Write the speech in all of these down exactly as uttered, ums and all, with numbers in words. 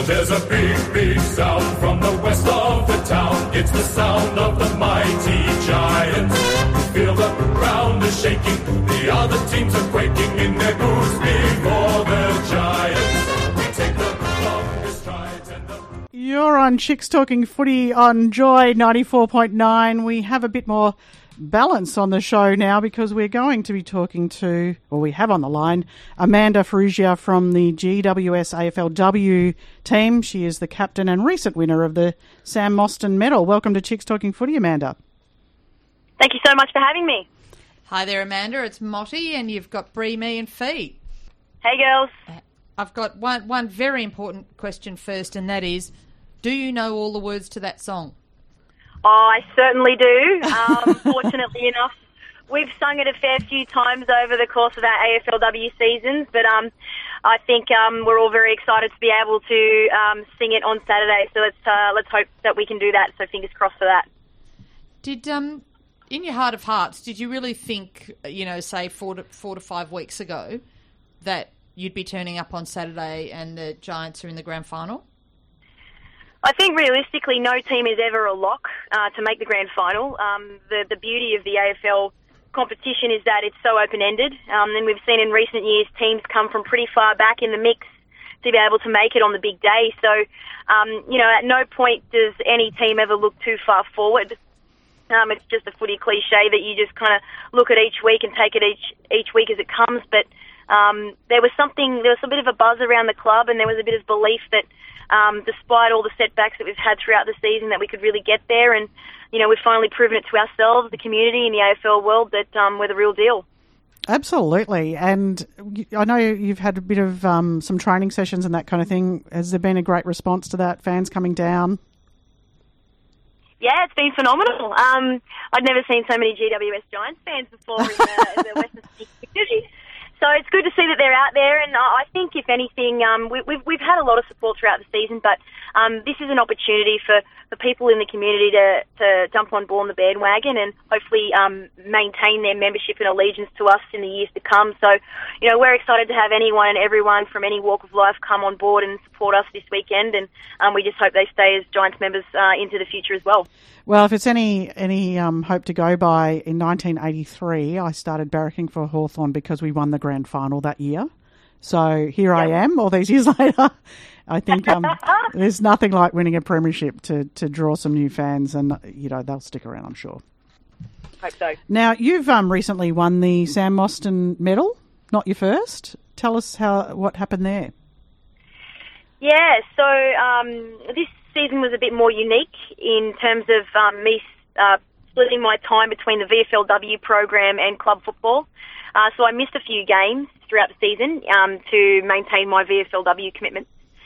There's a big, big sound from the west of the town. It's the sound of the mighty Giants. Feel the ground is shaking. The other teams are quaking in their boots before the Giants. We take the longest strides and the... You're on Chicks Talking Footy on Joy ninety-four point nine. We have a bit more balance on the show now because we're going to be talking to, or we have on the line, Amanda Farrugia from the G W S A F L W team. She is the captain and recent winner of the Sam Mostyn Medal. Welcome to Chicks Talking Footy, Amanda. Thank you so much for having me. Hi there, Amanda. It's Motty, and you've got Bree, me, and Fee. Hey, girls. I've got one, one very important question first, and that is, do you know all the words to that song? Oh, I certainly do. Um, fortunately enough, we've sung it a fair few times over the course of our A F L W seasons, but um, I think um, we're all very excited to be able to um, sing it on Saturday. So let's uh, let's hope that we can do that. So fingers crossed for that. Did um, in your heart of hearts, did you really think, you know, say four to four to five weeks ago, that you'd be turning up on Saturday and the Giants are in the grand final? I think realistically, no team is ever a lock uh, to make the grand final. Um, the the beauty of the A F L competition is that it's so open-ended, um, and we've seen in recent years teams come from pretty far back in the mix to be able to make it on the big day. So, um, you know, at no point does any team ever look too far forward. Um, it's just a footy cliche that you just kind of look at each week and take it each each week as it comes. But um, there was something, there was a bit of a buzz around the club, and there was a bit of belief that, Um, despite all the setbacks that we've had throughout the season, that we could really get there. And, you know, we've finally proven it to ourselves, the community and the A F L world, that um, we're the real deal. Absolutely. And I know you've had a bit of um, some training sessions and that kind of thing. Has there been a great response to that? Fans coming down? Yeah, it's been phenomenal. Um, I'd never seen so many G W S Giants fans before in the, in the Western Sydney community. So it's good to see that they're out there, and I think, if anything, um, we, we've we've had a lot of support throughout the season, but um, this is an opportunity for, for people in the community to, to jump on board the bandwagon and hopefully um, maintain their membership and allegiance to us in the years to come. So, you know, we're excited to have anyone and everyone from any walk of life come on board and support us this weekend, and um, we just hope they stay as Giants members uh, into the future as well. Well, if it's any any um, hope to go by, in nineteen eighty-three, I started barracking for Hawthorn because we won the grand final that year. So here yep. I am, all these years later. I think um, there's nothing like winning a premiership to, to draw some new fans, and you know they'll stick around, I'm sure. Hope so. Now, you've um, recently won the Sam Mostyn Medal, not your first. Tell us how what happened there. Yeah, so um, this season was a bit more unique in terms of um, me uh, splitting my time between the V F L W program and club football. Uh, so I missed a few games throughout the season um, to maintain my V F L W commitment.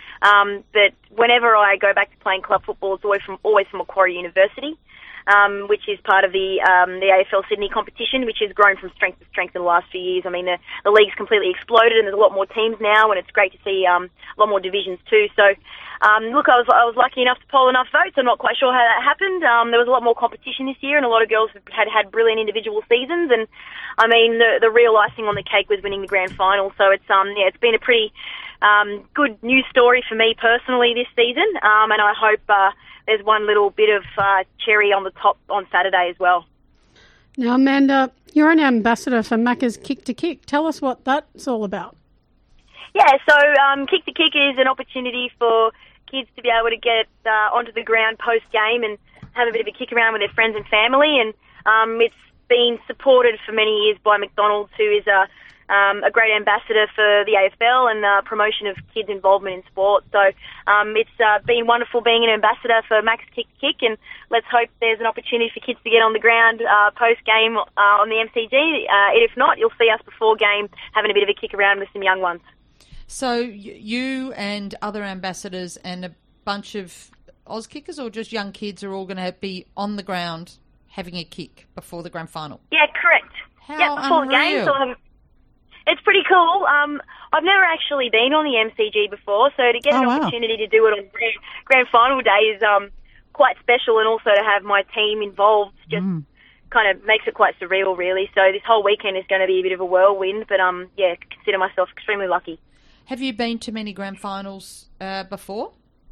Um, but whenever I go back to playing club football, it's always from, always from Macquarie University, um, which is part of the um, the A F L Sydney competition, which has grown from strength to strength in the last few years. I mean, the, the league's completely exploded, and there's a lot more teams now, and it's great to see um, a lot more divisions too. So, um, look, I was I was lucky enough to poll enough votes. I'm not quite sure how that happened. Um, there was a lot more competition this year, and a lot of girls had had brilliant individual seasons. And I mean, the the real icing on the cake was winning the grand final. So it's um yeah, it's been a pretty um, good news story for me personally this season, um, and I hope uh, there's one little bit of uh, cherry on the top on Saturday as well. Now, Amanda, you're an ambassador for Macca's Kick to Kick. Tell us what that's all about. Yeah, so um, Kick to Kick is an opportunity for kids to be able to get uh, onto the ground post-game and have a bit of a kick around with their friends and family, and um, it's been supported for many years by McDonald's, who is a Um, a great ambassador for the A F L and uh, promotion of kids' involvement in sport. So um, it's uh, been wonderful being an ambassador for Max Kick Kick, and let's hope there's an opportunity for kids to get on the ground uh, post-game uh, on the M C G. Uh, if not, you'll see us before game having a bit of a kick around with some young ones. So you and other ambassadors and a bunch of Oz kickers, or just young kids, are all going to be on the ground having a kick before the grand final? Yeah, correct. How yeah, before unreal. the game. So have, it's pretty cool. Um, I've never actually been on the M C G before, so to get oh, an wow. opportunity to do it on grand, grand final day is um, quite special, and also to have my team involved just mm. kind of makes it quite surreal, really. So this whole weekend is going to be a bit of a whirlwind, but um, yeah, consider myself extremely lucky. Have you been to many grand finals uh, before?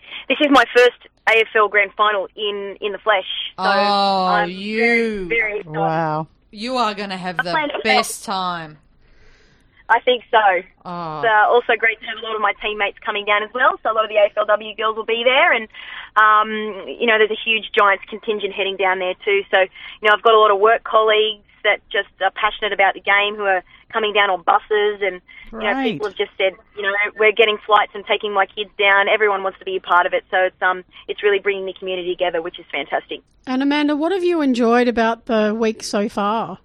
this is my first A F L Grand Final in, in the flesh. So Oh, I'm you. very, very excited. Wow. You are going to have the plan to best time. I think so. Oh. It's uh, also great to have a lot of my teammates coming down as well. So a lot of the A F L W girls will be there, and um, you know, there's a huge Giants contingent heading down there too. So you know, I've got a lot of work colleagues that just are passionate about the game who are coming down on buses, and you know, Great. people have just said, you know, we're getting flights and taking my kids down. Everyone wants to be a part of it, so it's um, it's really bringing the community together, which is fantastic. And Amanda, what have you enjoyed about the week so far?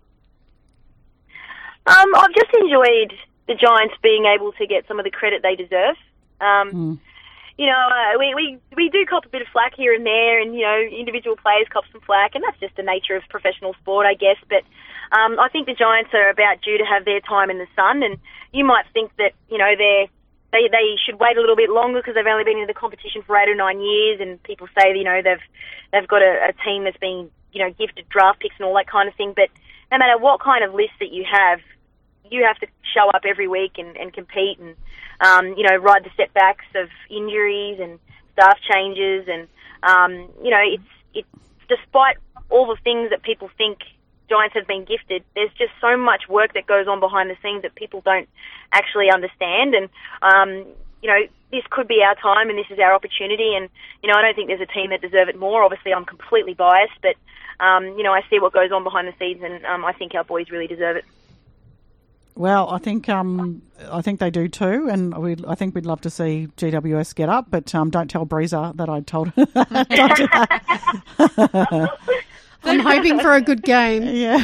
Um, I've just enjoyed the Giants being able to get some of the credit they deserve. Um, Mm. You know, uh, we, we, we do cop a bit of flack here and there, and, you know, individual players cop some flack, and that's just the nature of professional sport, I guess. But um, I think the Giants are about due to have their time in the sun, and you might think that, you know, they're, they they should wait a little bit longer because they've only been in the competition for eight or nine years, and people say, you know, they've they've got a, a team that's been, you know, gifted draft picks and all that kind of thing. But no matter what kind of list that you have, you have to show up every week and, and compete and, um, you know, ride the setbacks of injuries and staff changes. And, um, you know, it's, it's despite all the things that people think Giants have been gifted, there's just so much work that goes on behind the scenes that people don't actually understand. And, um, you know, this could be our time and this is our opportunity. And, you know, I don't think there's a team that deserve it more. Obviously, I'm completely biased, but, um, you know, I see what goes on behind the scenes, and um, I think our boys really deserve it. Well, I think um, I think they do too, and we I think we'd love to see G W S get up, but um, don't tell Breezer that I told her. Don't do that. I'm hoping for a good game. Yeah,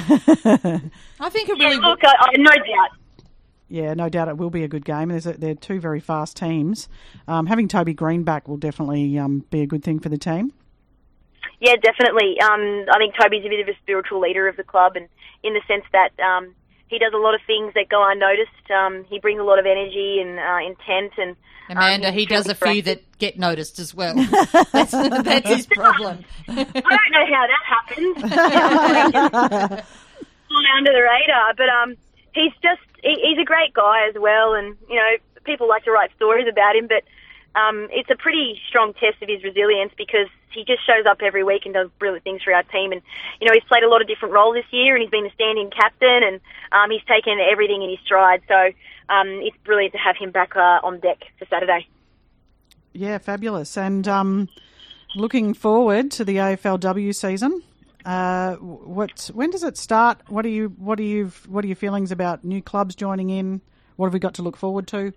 I think it Yeah, really look, I, I no doubt. yeah, no doubt it will be a good game. There's a, they're two very fast teams. Um, having Toby Green back will definitely um, be a good thing for the team. Yeah, definitely. Um, I think Toby's a bit of a spiritual leader of the club, and in the sense that um, he does a lot of things that go unnoticed. Um, he brings a lot of energy and uh, intent. And Amanda, um, he does a fairly few proactive. that get noticed as well. That's, that's his problem. I don't know how that happens. Fly under the radar, but um, he's just he, he's a great guy as well, and you know, people like to write stories about him, but um, it's a pretty strong test of his resilience because he just shows up every week and does brilliant things for our team. And you know, he's played a lot of different roles this year, and he's been a stand-in captain, and um, he's taken everything in his stride. So um, it's brilliant to have him back uh, on deck for Saturday. Yeah, fabulous. And um, looking forward to the A F L W season. Uh, what when does it start? What are you what are you what are your feelings about new clubs joining in? What have we got to look forward to?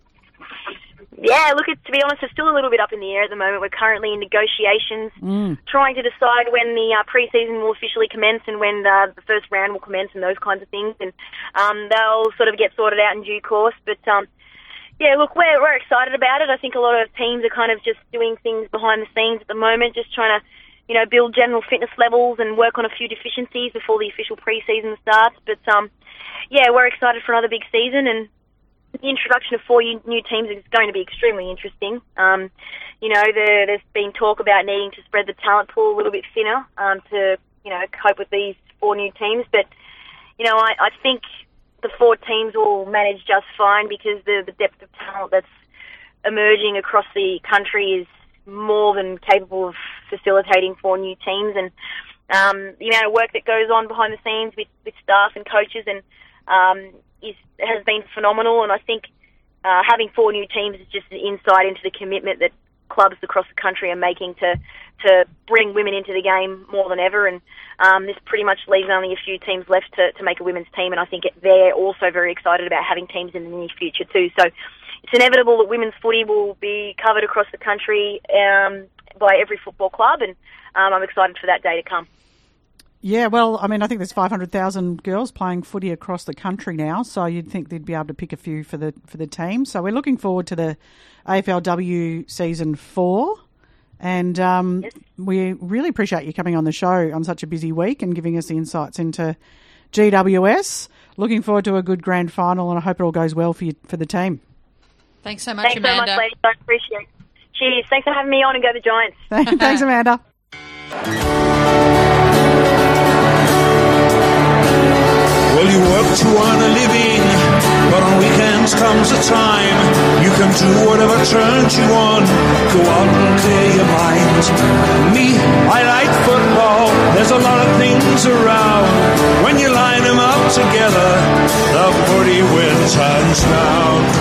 Yeah, look, it's, to be honest, it's still a little bit up in the air at the moment. We're currently in negotiations, Mm. trying to decide when the uh, pre-season will officially commence and when uh, the first round will commence and those kinds of things. And um, they'll sort of get sorted out in due course. But, um, yeah, look, we're, we're excited about it. I think a lot of teams are kind of just doing things behind the scenes at the moment, just trying to, you know, build general fitness levels and work on a few deficiencies before the official pre-season starts. But, um, yeah, we're excited for another big season, and the introduction of four new teams is going to be extremely interesting. Um, you know, there, there's been talk about needing to spread the talent pool a little bit thinner um, to, you know, cope with these four new teams. But, you know, I, I think the four teams will manage just fine because the, the depth of talent that's emerging across the country is more than capable of facilitating four new teams. And um, the amount of work that goes on behind the scenes with, with staff and coaches and um, is has been phenomenal. And I think uh, having four new teams is just an insight into the commitment that clubs across the country are making to to bring women into the game more than ever. And um, this pretty much leaves only a few teams left to, to make a women's team. And I think it, they're also very excited about having teams in the near future too. So it's inevitable that women's footy will be covered across the country um, by every football club. And um, I'm excited for that day to come. Yeah, well, I mean, I think there's five hundred thousand girls playing footy across the country now, so you'd think they'd be able to pick a few for the for the team. So we're looking forward to the A F L W season four, and um, Yes. we really appreciate you coming on the show on such a busy week and giving us the insights into G W S. Looking forward to a good grand final, and I hope it all goes well for you, for the team. Thanks so much, Thanks Amanda. so much, ladies. I appreciate it. Cheers. Thanks for having me on, and go the Giants. Thanks, Amanda. Well, you work to earn a living, but on weekends comes a time you can do whatever turns you on. Go out and play want. Me, I like football. There's a lot of things around. When you line them up together, the footy wins hands down.